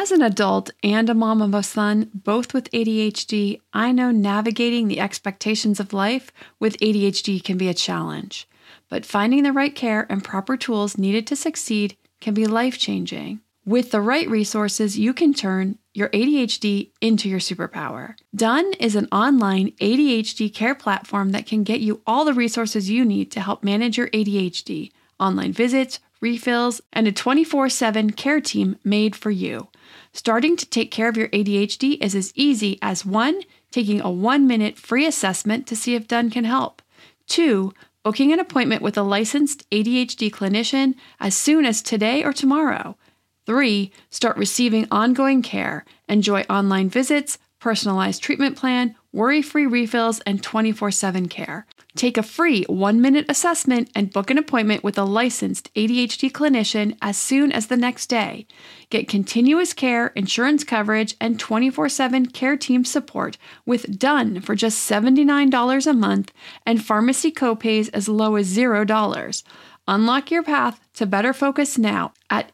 As an adult and a mom of a son, both with ADHD, I know navigating the expectations of life with ADHD can be a challenge. But finding the right care and proper tools needed to succeed can be life-changing. With the right resources, you can turn your ADHD into your superpower. Done is an online ADHD care platform that can get you all the resources you need to help manage your ADHD, online visits, refills, and a 24/7 care team made for you. Starting to take care of your ADHD is as easy as 1. Taking a 1-minute free assessment to see if Done can help. 2. Booking an appointment with a licensed ADHD clinician as soon as today or tomorrow. 3. Start receiving ongoing care. Enjoy online visits, personalized treatment plan, worry-free refills, and 24/7 care. Take a free 1-minute assessment and book an appointment with a licensed ADHD clinician as soon as the next day. Get continuous care, insurance coverage, and 24/7 care team support with Done for just $79 a month and pharmacy copays as low as $0. Unlock your path to better focus now at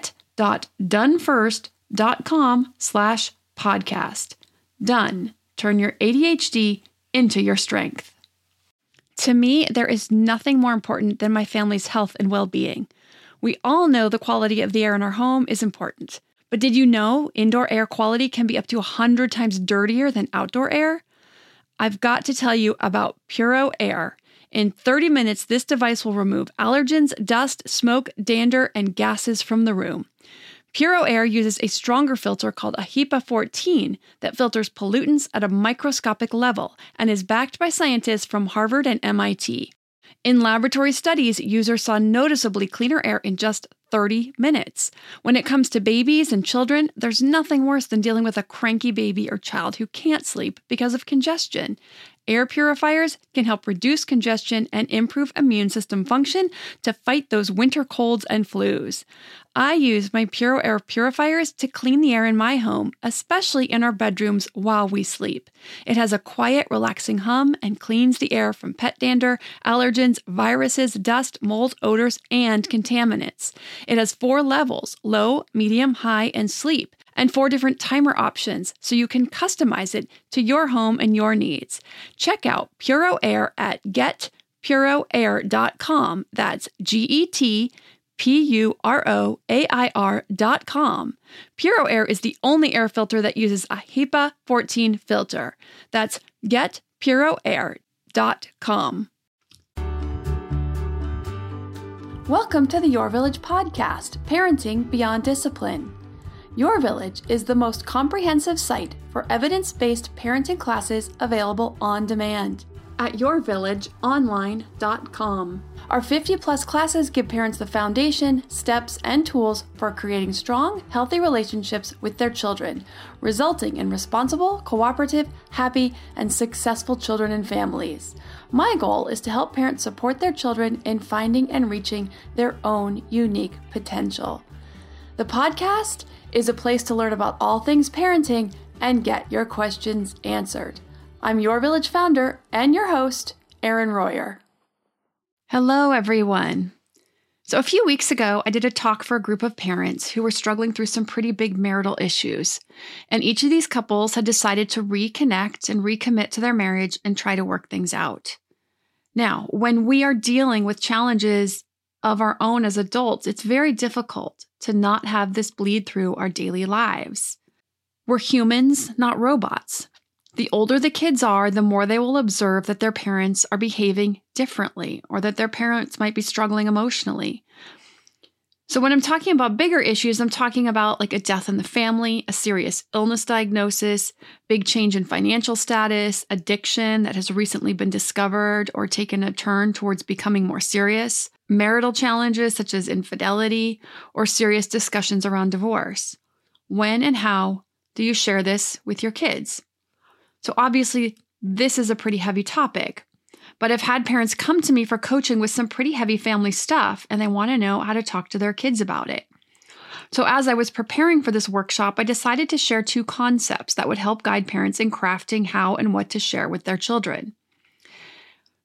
get.donefirst.com/podcast. Done. Turn your ADHD into your strength. To me, there is nothing more important than my family's health and well-being. We all know the quality of the air in our home is important. But did you know indoor air quality can be up to 100 times dirtier than outdoor air? I've got to tell you about Puro Air. In 30 minutes, this device will remove allergens, dust, smoke, dander, and gases from the room. Puro Air uses a stronger filter called a HEPA 14 that filters pollutants at a microscopic level and is backed by scientists from Harvard and MIT. In laboratory studies, users saw noticeably cleaner air in just 30 minutes. When it comes to babies and children, there's nothing worse than dealing with a cranky baby or child who can't sleep because of congestion. Air purifiers can help reduce congestion and improve immune system function to fight those winter colds and flus. I use my Puro Air purifiers to clean the air in my home, especially in our bedrooms while we sleep. It has a quiet, relaxing hum and cleans the air from pet dander, allergens, viruses, dust, mold, odors, and contaminants. It has 4 levels: low, medium, high, and sleep, and 4 different timer options so you can customize it to your home and your needs. Check out Puro Air at getpuroair.com. That's GETPUROAIR.com. Puro Air is the only air filter that uses a HEPA 14 filter. That's getpuroair.com. Welcome to the Your Village podcast, Parenting Beyond Discipline. Your Village is the most comprehensive site for evidence-based parenting classes available on demand at yourvillageonline.com. Our 50-plus classes give parents the foundation, steps, and tools for creating strong, healthy relationships with their children, resulting in responsible, cooperative, happy, and successful children and families. My goal is to help parents support their children in finding and reaching their own unique potential. The podcast is a place to learn about all things parenting and get your questions answered. I'm Your Village founder and your host, Erin Royer. Hello, everyone. So a few weeks ago, I did a talk for a group of parents who were struggling through some pretty big marital issues. And each of these couples had decided to reconnect and recommit to their marriage and try to work things out. Now, when we are dealing with challenges of our own as adults, it's very difficult to not have this bleed through our daily lives. We're humans, not robots. The older the kids are, the more they will observe that their parents are behaving differently or that their parents might be struggling emotionally. So when I'm talking about bigger issues, I'm talking about like a death in the family, a serious illness diagnosis, big change in financial status, addiction that has recently been discovered or taken a turn towards becoming more serious, marital challenges such as infidelity, or serious discussions around divorce. When and how do you share this with your kids? So obviously, this is a pretty heavy topic, but I've had parents come to me for coaching with some pretty heavy family stuff, and they want to know how to talk to their kids about it. So as I was preparing for this workshop, I decided to share 2 concepts that would help guide parents in crafting how and what to share with their children.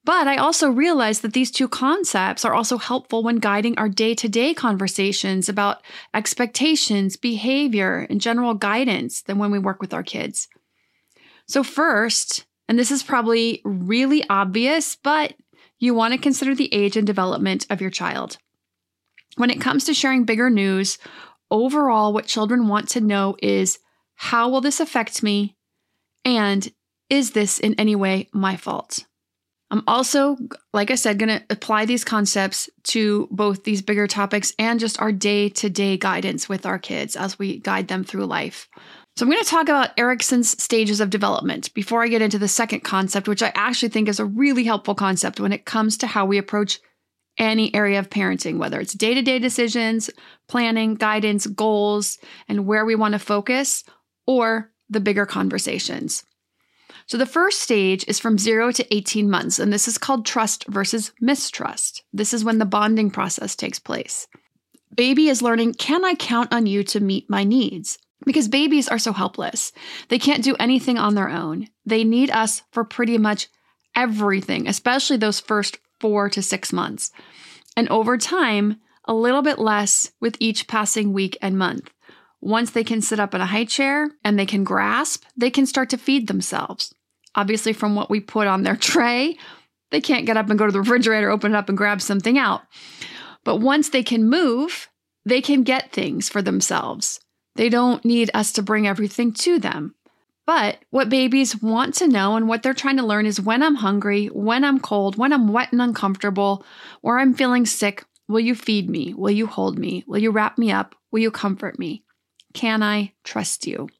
But I also realized that these two concepts are also helpful when guiding our day-to-day conversations about expectations, behavior, and general guidance than when we work with our kids. So first, and this is probably really obvious, but you want to consider the age and development of your child. When it comes to sharing bigger news, overall, what children want to know is, how will this affect me? And is this in any way my fault? I'm also, like I said, going to apply these concepts to both these bigger topics and just our day-to-day guidance with our kids as we guide them through life. So I'm going to talk about Erikson's stages of development before I get into the second concept, which I actually think is a really helpful concept when it comes to how we approach any area of parenting, whether it's day-to-day decisions, planning, guidance, goals, and where we want to focus, or the bigger conversations. So the first stage is from 0 to 18 months, and this is called trust versus mistrust. This is when the bonding process takes place. Baby is learning, can I count on you to meet my needs? Because babies are so helpless. They can't do anything on their own. They need us for pretty much everything, especially those first 4 to 6 months. And over time, a little bit less with each passing week and month. Once they can sit up in a high chair and they can grasp, they can start to feed themselves. Obviously, from what we put on their tray, they can't get up and go to the refrigerator, open it up, and grab something out. But once they can move, they can get things for themselves. They don't need us to bring everything to them. But what babies want to know and what they're trying to learn is, when I'm hungry, when I'm cold, when I'm wet and uncomfortable, or I'm feeling sick, will you feed me? Will you hold me? Will you wrap me up? Will you comfort me? Can I trust you?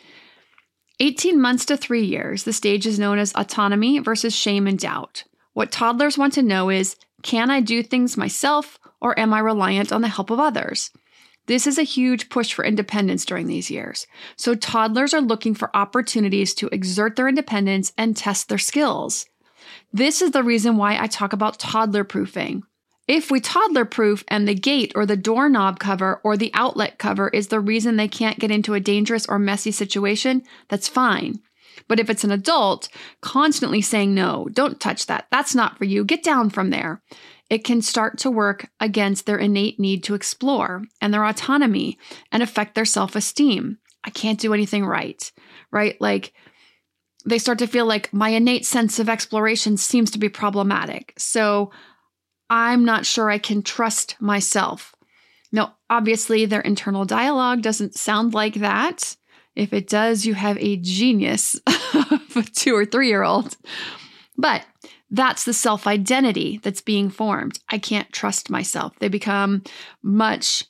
18 months to 3 years, the stage is known as autonomy versus shame and doubt. What toddlers want to know is, can I do things myself, or am I reliant on the help of others? This is a huge push for independence during these years. So toddlers are looking for opportunities to exert their independence and test their skills. This is the reason why I talk about toddler proofing. If we toddler proof and the gate or the doorknob cover or the outlet cover is the reason they can't get into a dangerous or messy situation, that's fine. But if it's an adult constantly saying, no, don't touch that, that's not for you, get down from there, it can start to work against their innate need to explore and their autonomy and affect their self-esteem. I can't do anything right? Like they start to feel like my innate sense of exploration seems to be problematic. So I'm not sure I can trust myself. Now, obviously, their internal dialogue doesn't sound like that. If it does, you have a genius of a 2 or 3-year-old. But that's the self-identity that's being formed. I can't trust myself. They become much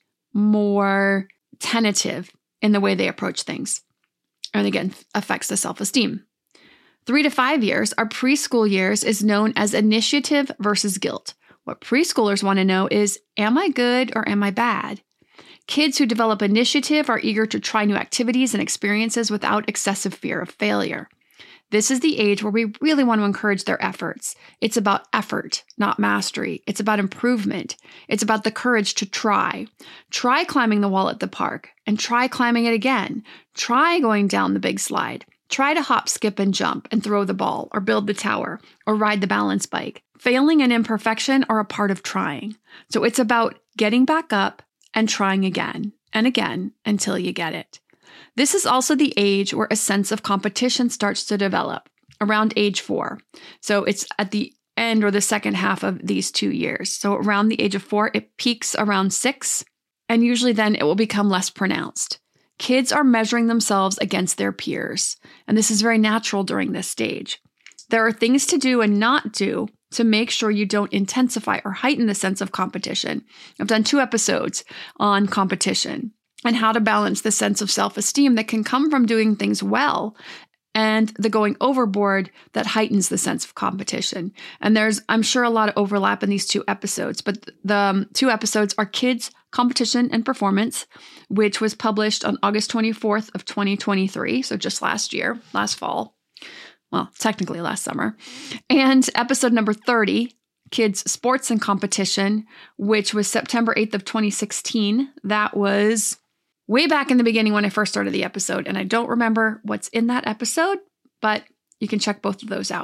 more tentative in the way they approach things. And again, affects the self-esteem. 3 to 5 years, our preschool years, is known as initiative versus guilt. What preschoolers want to know is, am I good or am I bad? Kids who develop initiative are eager to try new activities and experiences without excessive fear of failure. This is the age where we really want to encourage their efforts. It's about effort, not mastery. It's about improvement. It's about the courage to try. Try climbing the wall at the park and try climbing it again. Try going down the big slide. Try to hop, skip, and jump and throw the ball or build the tower or ride the balance bike. Failing and imperfection are a part of trying. So it's about getting back up and trying again and again until you get it. This is also the age where a sense of competition starts to develop, around age 4. So it's at the end or the second half of these 2 years. So around the age of 4, it peaks around 6, and usually then it will become less pronounced. Kids are measuring themselves against their peers, and this is very natural during this stage. There are things to do and not do to make sure you don't intensify or heighten the sense of competition. I've done 2 episodes on competition and how to balance the sense of self-esteem that can come from doing things well and the going overboard that heightens the sense of competition. And there's, I'm sure, a lot of overlap in these 2 episodes, but the 2 episodes are Kids, Competition, and Performance, which was published on August 24th of 2023, so just last fall. Well, technically last summer. And episode number 30, Kids, Sports, and Competition, which was September 8th of 2016. That was way back in the beginning when I first started the episode, and I don't remember what's in that episode, but you can check both of those out.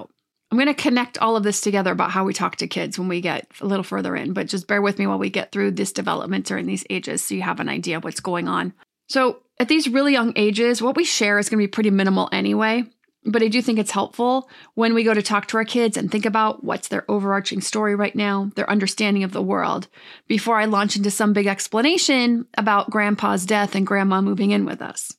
I'm going to connect all of this together about how we talk to kids when we get a little further in, but just bear with me while we get through this development during these ages so you have an idea of what's going on. So at these really young ages, what we share is going to be pretty minimal anyway, but I do think it's helpful when we go to talk to our kids and think about what's their overarching story right now, their understanding of the world, before I launch into some big explanation about grandpa's death and grandma moving in with us.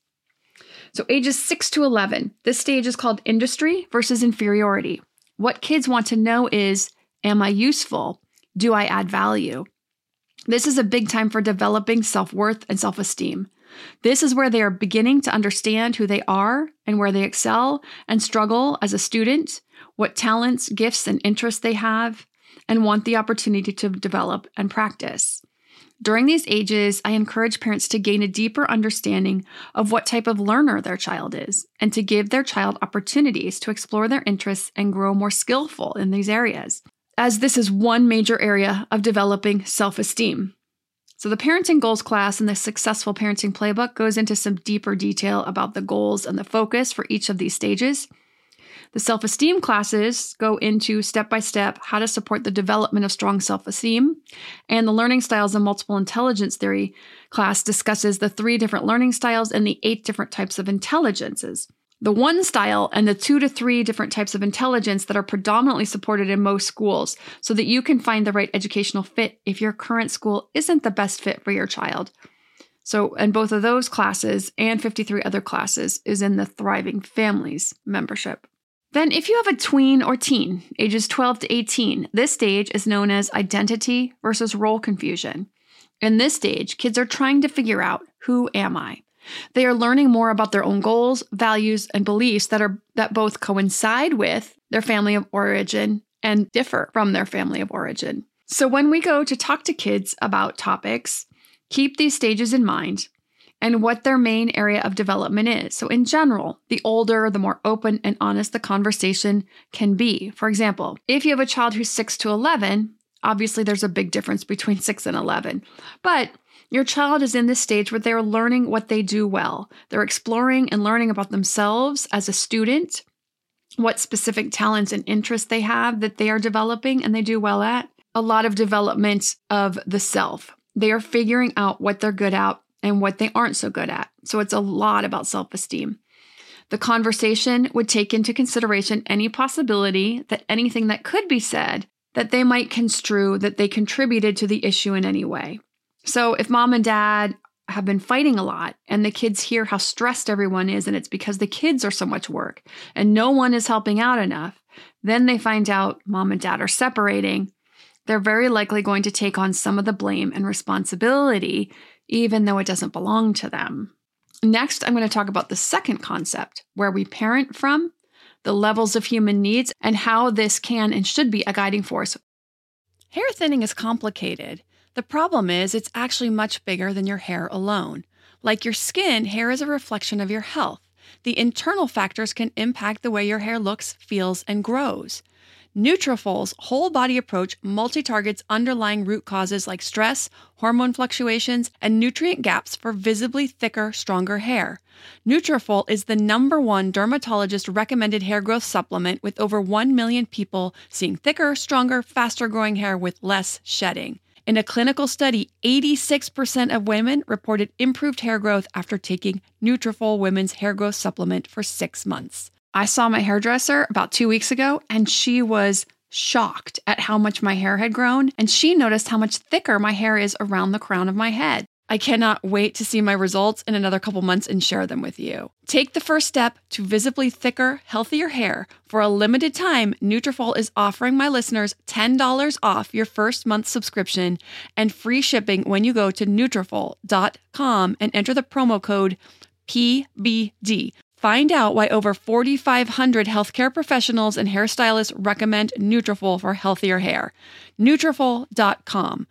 So ages 6 to 11, this stage is called industry versus inferiority. What kids want to know is, am I useful? Do I add value? This is a big time for developing self-worth and self-esteem. This is where they are beginning to understand who they are and where they excel and struggle as a student, what talents, gifts, and interests they have, and want the opportunity to develop and practice. During these ages, I encourage parents to gain a deeper understanding of what type of learner their child is and to give their child opportunities to explore their interests and grow more skillful in these areas, as this is one major area of developing self-esteem. So the Parenting Goals class in the Successful Parenting Playbook goes into some deeper detail about the goals and the focus for each of these stages. The self-esteem classes go into step-by-step how to support the development of strong self-esteem, and the Learning Styles and Multiple Intelligence Theory class discusses the 3 different learning styles and the 8 different types of intelligences. The 1 style and the 2 to 3 different types of intelligence that are predominantly supported in most schools so that you can find the right educational fit if your current school isn't the best fit for your child. So, and both of those classes and 53 other classes is in the Thriving Families membership. Then if you have a tween or teen, ages 12 to 18, this stage is known as identity versus role confusion. In this stage, kids are trying to figure out, who am I? They are learning more about their own goals, values, and beliefs that both coincide with their family of origin and differ from their family of origin. So when we go to talk to kids about topics, keep these stages in mind and what their main area of development is. So in general, the older, the more open and honest the conversation can be. For example, if you have a child who's 6 to 11, obviously there's a big difference between 6 and 11, but your child is in this stage where they're learning what they do well. They're exploring and learning about themselves as a student, what specific talents and interests they have that they are developing and they do well at. A lot of development of the self. They are figuring out what they're good at and what they aren't so good at. So it's a lot about self-esteem. The conversation would take into consideration any possibility that anything that could be said that they might construe that they contributed to the issue in any way. So if mom and dad have been fighting a lot and the kids hear how stressed everyone is and it's because the kids are so much work and no one is helping out enough, then they find out mom and dad are separating, they're very likely going to take on some of the blame and responsibility, even though it doesn't belong to them. Next, I'm going to talk about the second concept, where we parent from, the levels of human needs, and how this can and should be a guiding force. Hair thinning is complicated. The problem is it's actually much bigger than your hair alone. Like your skin, hair is a reflection of your health. The internal factors can impact the way your hair looks, feels, and grows. Nutrafol's whole-body approach multi-targets underlying root causes like stress, hormone fluctuations, and nutrient gaps for visibly thicker, stronger hair. Nutrafol is the #1 dermatologist-recommended hair growth supplement with over 1 million people seeing thicker, stronger, faster-growing hair with less shedding. In a clinical study, 86% of women reported improved hair growth after taking Nutrafol Women's Hair Growth Supplement for 6 months. I saw my hairdresser about 2 weeks ago, and she was shocked at how much my hair had grown, and she noticed how much thicker my hair is around the crown of my head. I cannot wait to see my results in another couple months and share them with you. Take the first step to visibly thicker, healthier hair. For a limited time, Nutrafol is offering my listeners $10 off your first month subscription and free shipping when you go to Nutrafol.com and enter the promo code PBD. Find out why over 4,500 healthcare professionals and hairstylists recommend Nutrafol for healthier hair. Nutrafol.com.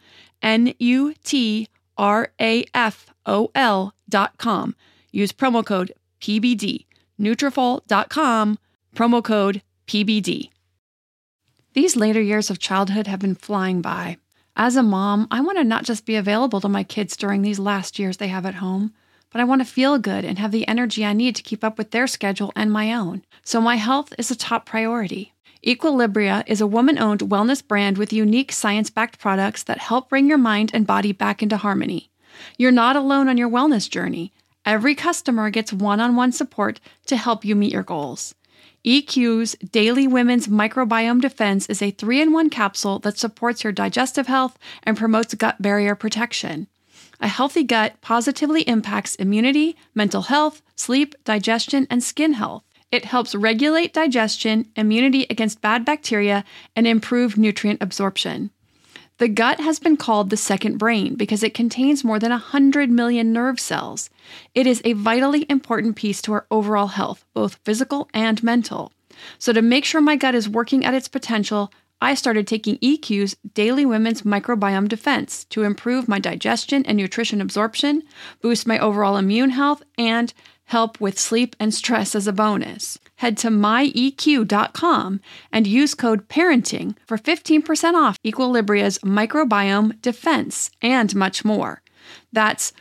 Nutrafol.com. Use promo code PBD. Nutrafol.com, promo code PBD. These later years of childhood have been flying by. As a mom, I want to not just be available to my kids during these last years they have at home, but I want to feel good and have the energy I need to keep up with their schedule and my own. So my health is a top priority. Equilibria is a woman-owned wellness brand with unique science-backed products that help bring your mind and body back into harmony. You're not alone on your wellness journey. Every customer gets one-on-one support to help you meet your goals. EQ's Daily Women's Microbiome Defense is a 3-in-1 capsule that supports your digestive health and promotes gut barrier protection. A healthy gut positively impacts immunity, mental health, sleep, digestion, and skin health. It helps regulate digestion, immunity against bad bacteria, and improve nutrient absorption. The gut has been called the second brain because it contains more than 100 million nerve cells. It is a vitally important piece to our overall health, both physical and mental. So to make sure my gut is working at its potential, I started taking EQ's Daily Women's Microbiome Defense to improve my digestion and nutrition absorption, boost my overall immune health, and help with sleep and stress as a bonus. Head to myeq.com and use code PARENTING for 15% off Equilibria's Microbiome Defense and much more. That's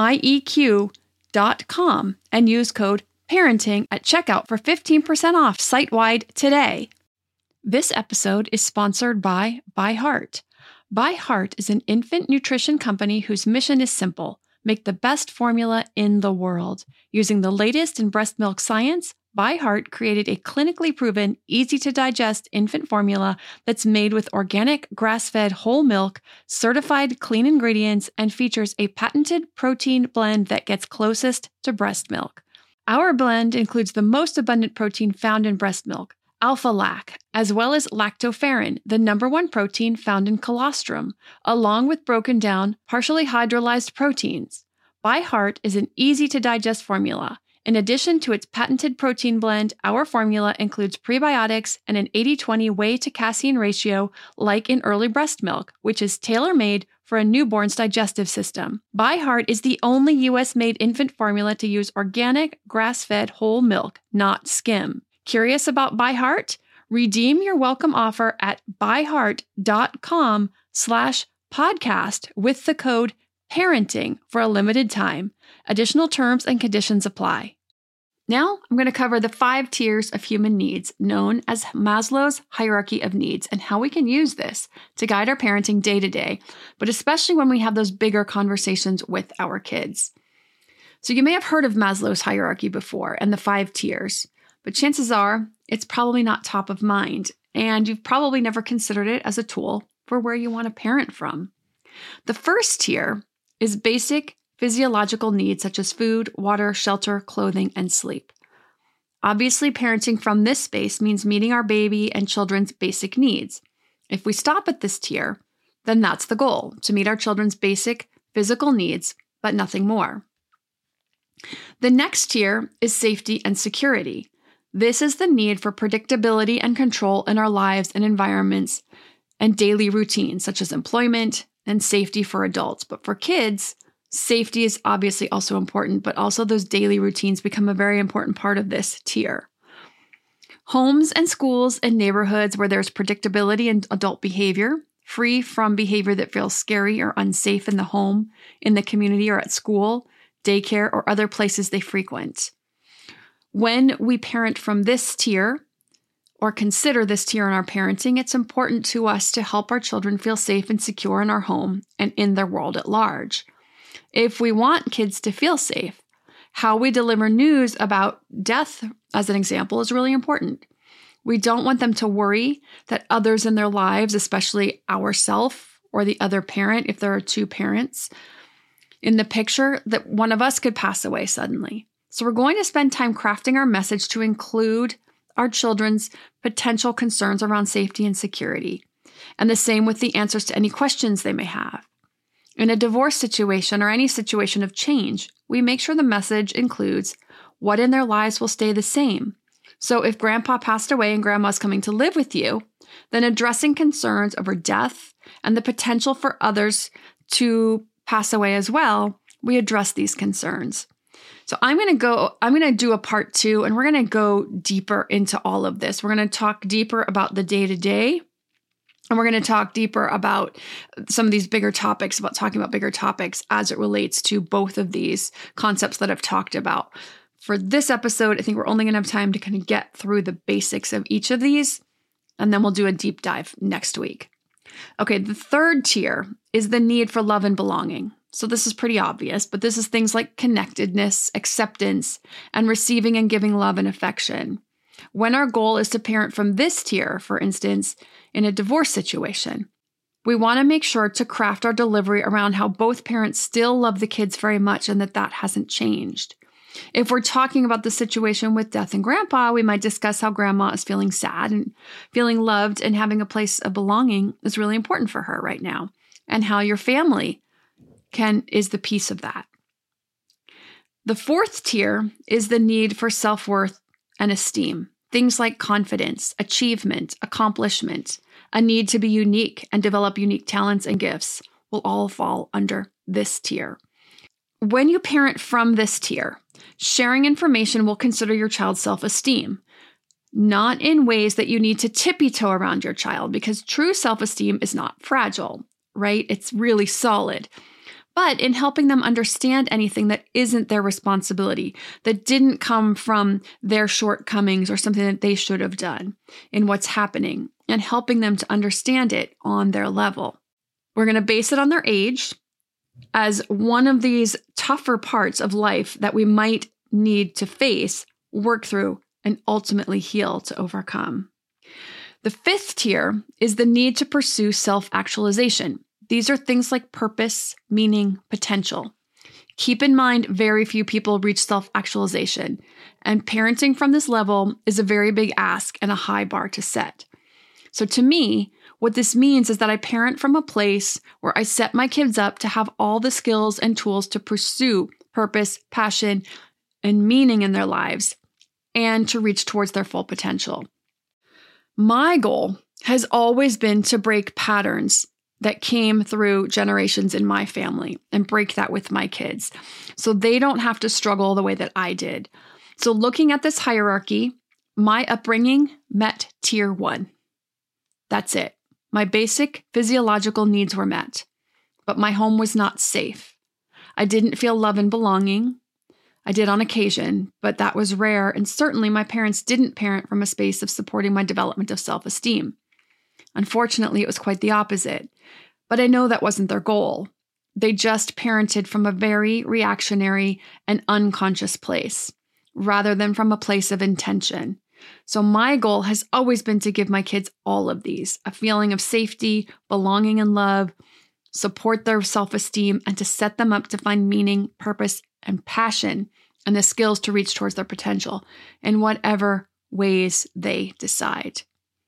myeq.com and use code PARENTING at checkout for 15% off site-wide today. This episode is sponsored by ByHeart. ByHeart is an infant nutrition company whose mission is simple: make the best formula in the world. Using the latest in breast milk science, ByHeart created a clinically proven, easy-to-digest infant formula that's made with organic, grass-fed whole milk, certified clean ingredients, and features a patented protein blend that gets closest to breast milk. Our blend includes the most abundant protein found in breast milk, alpha-lac, as well as lactoferrin, the #1 protein found in colostrum, along with broken down, partially hydrolyzed proteins. ByHeart is an easy-to-digest formula. In addition to its patented protein blend, our formula includes prebiotics and an 80-20 whey-to-casein ratio like in early breast milk, which is tailor-made for a newborn's digestive system. ByHeart is the only U.S.-made infant formula to use organic, grass-fed whole milk, not skim. Curious about ByHeart? Redeem your welcome offer at byheart.com/podcast with the code PARENTING for a limited time. Additional terms and conditions apply. Now, I'm going to cover the 5 tiers of human needs known as Maslow's hierarchy of needs and how we can use this to guide our parenting day to day, but especially when we have those bigger conversations with our kids. So you may have heard of Maslow's hierarchy before and the 5 tiers. But chances are it's probably not top of mind, and you've probably never considered it as a tool for where you want to parent from. The first tier is basic physiological needs such as food, water, shelter, clothing, and sleep. Obviously, parenting from this space means meeting our baby and children's basic needs. If we stop at this tier, then that's the goal, to meet our children's basic physical needs, but nothing more. The next tier is safety and security. This is the need for predictability and control in our lives and environments and daily routines, such as employment and safety for adults. But for kids, safety is obviously also important, but also those daily routines become a very important part of this tier. Homes and schools and neighborhoods where there's predictability in adult behavior, free from behavior that feels scary or unsafe in the home, in the community, or at school, daycare, or other places they frequent. When we parent from this tier, or consider this tier in our parenting, it's important to us to help our children feel safe and secure in our home and in their world at large. If we want kids to feel safe, how we deliver news about death, as an example, is really important. We don't want them to worry that others in their lives, especially ourselves or the other parent, if there are 2 parents in the picture, that one of us could pass away suddenly. So we're going to spend time crafting our message to include our children's potential concerns around safety and security, and the same with the answers to any questions they may have. In a divorce situation or any situation of change, we make sure the message includes what in their lives will stay the same. So if grandpa passed away and grandma's coming to live with you, then addressing concerns over death and the potential for others to pass away as well, we address these concerns. So I'm going to do a part 2, and we're going to go deeper into all of this. We're going to talk deeper about the day-to-day, and we're going to talk deeper about some of these bigger topics, about talking about bigger topics as it relates to both of these concepts that I've talked about. For this episode, I think we're only going to have time to kind of get through the basics of each of these. and then we'll do a deep dive next week. Okay, the third tier is the need for love and belonging. So this is pretty obvious, but this is things like connectedness, acceptance, and receiving and giving love and affection. When our goal is to parent from this tier, for instance, in a divorce situation, we want to make sure to craft our delivery around how both parents still love the kids very much and that hasn't changed. If we're talking about the situation with death and grandpa, we might discuss how grandma is feeling sad and feeling loved and having a place of belonging is really important for her right now, and how your family is the piece of that. The fourth tier is the need for self-worth and esteem. Things like confidence, achievement, accomplishment, a need to be unique and develop unique talents and gifts will all fall under this tier. When you parent from this tier, sharing information will consider your child's self-esteem, not in ways that you need to tippy-toe around your child, because true self-esteem is not fragile, right? It's really solid. But in helping them understand anything that isn't their responsibility, that didn't come from their shortcomings or something that they should have done in what's happening, and helping them to understand it on their level. We're going to base it on their age as one of these tougher parts of life that we might need to face, work through, and ultimately heal to overcome. The fifth tier is the need to pursue self-actualization. These are things like purpose, meaning, potential. Keep in mind, very few people reach self-actualization, and parenting from this level is a very big ask and a high bar to set. So to me, what this means is that I parent from a place where I set my kids up to have all the skills and tools to pursue purpose, passion, and meaning in their lives, and to reach towards their full potential. My goal has always been to break patterns that came through generations in my family and break that with my kids, so they don't have to struggle the way that I did. So looking at this hierarchy, my upbringing met tier 1. That's it. My basic physiological needs were met, but my home was not safe. I didn't feel love and belonging. I did on occasion, but that was rare, and certainly my parents didn't parent from a space of supporting my development of self-esteem. Unfortunately, it was quite the opposite, but I know that wasn't their goal. They just parented from a very reactionary and unconscious place, rather than from a place of intention. So my goal has always been to give my kids all of these: a feeling of safety, belonging, and love, support their self-esteem, and to set them up to find meaning, purpose, and passion, and the skills to reach towards their potential in whatever ways they decide.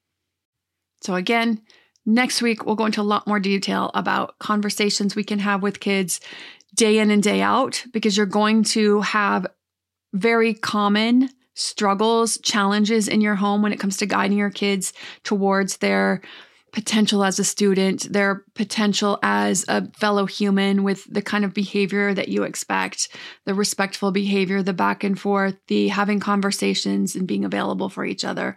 So again, next week, we'll go into a lot more detail about conversations we can have with kids day in and day out, because you're going to have very common struggles, challenges in your home when it comes to guiding your kids towards their potential as a student, their potential as a fellow human with the kind of behavior that you expect, the respectful behavior, the back and forth, the having conversations and being available for each other,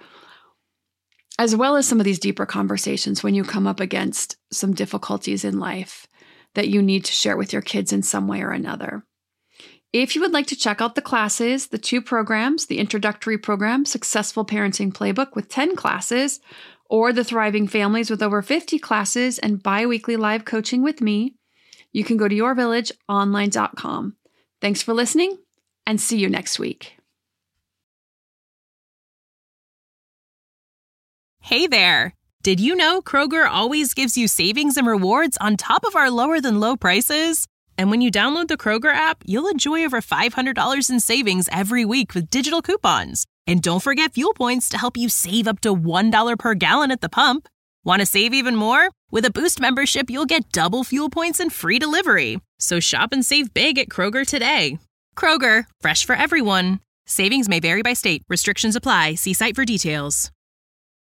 as well as some of these deeper conversations when you come up against some difficulties in life that you need to share with your kids in some way or another. If you would like to check out the classes, the 2 programs, the introductory program, Successful Parenting Playbook with 10 classes, or the Thriving Families with over 50 classes and bi-weekly live coaching with me, you can go to yourvillageonline.com. Thanks for listening, and see you next week. Hey there! Did you know Kroger always gives you savings and rewards on top of our lower-than-low prices? And when you download the Kroger app, you'll enjoy over $500 in savings every week with digital coupons. And don't forget fuel points to help you save up to $1 per gallon at the pump. Want to save even more? With a Boost membership, you'll get double fuel points and free delivery. So shop and save big at Kroger today. Kroger, fresh for everyone. Savings may vary by state. Restrictions apply. See site for details.